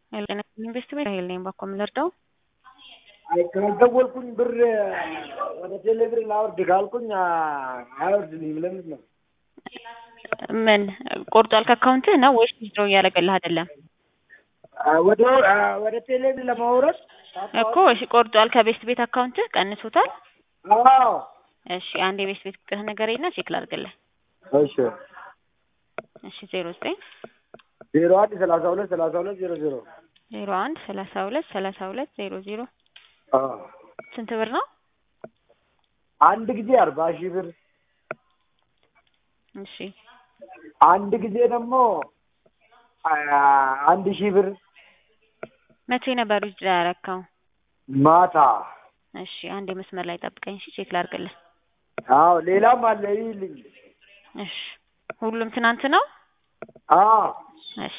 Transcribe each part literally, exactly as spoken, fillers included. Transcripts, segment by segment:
ሄለን ኢንቨስት ቤት ሄለን ባኮም ለርዳው አይ ከደወልኩኝ ብር ወደ ቴሌብር ላወርድ ካልኩኝ አይወርድልኝም። ለምን ነው? ምን ቆርጧል ከአካውንትህ ነው ወይስ ዊዝድሮው እያደረገልህ አይደለም? ወደ ወደ ቴሌብር ለማውረድ እኮ እሺ ቆርጧል ከቤስት ቤት አካውንትህ ቀንሶታል? አዎ። እሺ አንድ የቤስት ቤት ቁጥርህ ንገረኝና ቼክ ላድርግልህ። እሺ እሺ ዜሮ ዘጠኝ ዜሮ አንድ ሰላሳ ሁለት ሰላሳ ሁለት ዜሮ ዜሮ ዜሮ አንድ ሰላሳ ሁለት ሰላሳ ሁለት ዜሮ ዜሮ አዎ። ስንት ብር ነው? አንድ ጊዜ አርባ ሺህ ብር እሺ አንድ ጊዜ ደግሞ አንድ ሺህ ብር። መቼ ነበር ዊዝድሮ ያደረከው? ማታ። እሺ አንዴ መስመር ላይ ጠብቀኝ እሺ ቼክ ላድርግልህ። አዎ ሌላም አለ ይልኝ። እሺ ሁሉም ትናንት ነው? አዎ። እሺ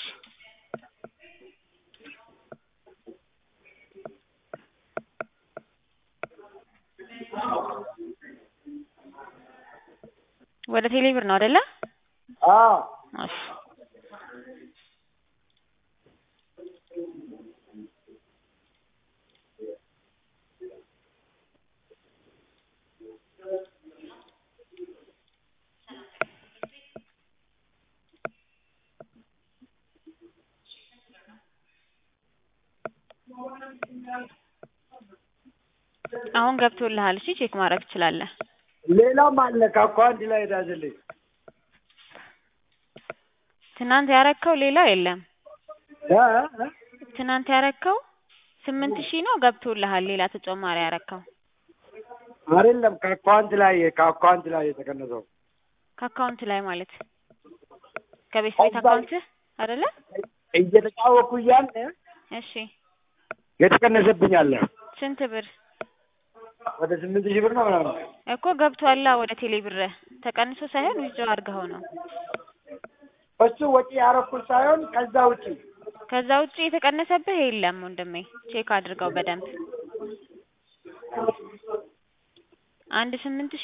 ወደ ቴሌብር ነው አይደለ? አዎ። እሺ አሁን ገብቶልሃል። እሺ ቼክ ማድረግ ትችላለህ። ሌላም አለ ከአካውንት ላይ ዳዝልኝ። ትናንት ያረከው ሌላ የለም። እ ትናንት ያረከው ስምንት ሺህ ነው ገብቶልሃል። ሌላ ተጨማሪ ያረከው አይደለም ከአካውንት ላይ ከአካውንት ላይ የተቀነሰው። ከአካውንት ላይ ማለት ከቤት ቤት አካውንት አይደለ? እየተጫወኩ እያለ እሺ የተቀነሰብኝ አለ። ስንት ብር? ወደ ስምንት ሺህ ብር ነው ምናምን እኮ ገብቷላ ወደ ቴሌ ብር ተቀንሶ ሳይሆን ዊዝድሮ አድርገው ነው። እሱ ወጪ ያረኩት ሳይሆን ከዛ ውጪ ከዛ ውጪ የተቀነሰብህ የለም ወንድሜ። ቼክ አድርገው በደንብ አንድ ስምንት